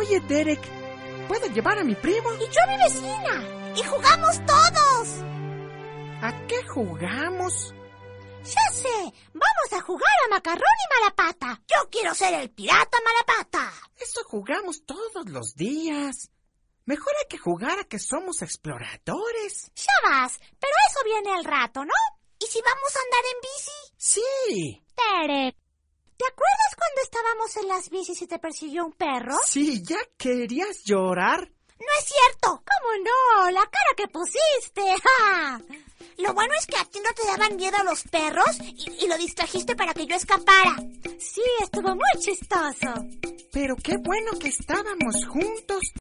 Oye, Derek, ¿puedo llevar a mi primo? Y yo a mi vecina. Y jugamos todos. ¿A qué jugamos? Ya sé, vamos a jugar a Macarrón y Malapata. Yo quiero ser el pirata Malapata. Eso jugamos todos los días. Mejor hay que jugar a que somos exploradores. Ya vas, pero eso viene al rato, ¿no? ¿Y si vamos a andar en bici? Sí. Derek, ¿te acuerdas cuando estábamos en las bicis y te persiguió un perro? Sí, ¿ya querías llorar? No es cierto. ¿Cómo no? La cara que pusiste. ¡Ja! Lo bueno es que a ti no te daban miedo los perros y lo distrajiste para que yo escapara. Sí, estuvo muy chistoso. Pero qué bueno que estábamos juntos.